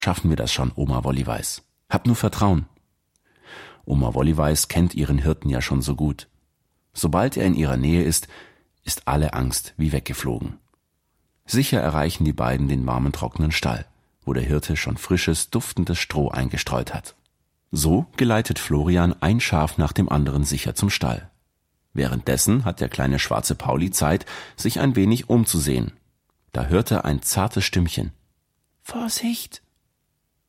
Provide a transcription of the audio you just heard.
Schaffen wir das schon, Oma Wollyweiß. Hab nur Vertrauen. Oma Wollyweiß kennt ihren Hirten ja schon so gut. Sobald er in ihrer Nähe ist alle Angst wie weggeflogen. Sicher erreichen die beiden den warmen, trockenen Stall, wo der Hirte schon frisches, duftendes Stroh eingestreut hat. So geleitet Florian ein Schaf nach dem anderen sicher zum Stall. Währenddessen hat der kleine schwarze Pauli Zeit, sich ein wenig umzusehen. Da hört er ein zartes Stimmchen. »Vorsicht,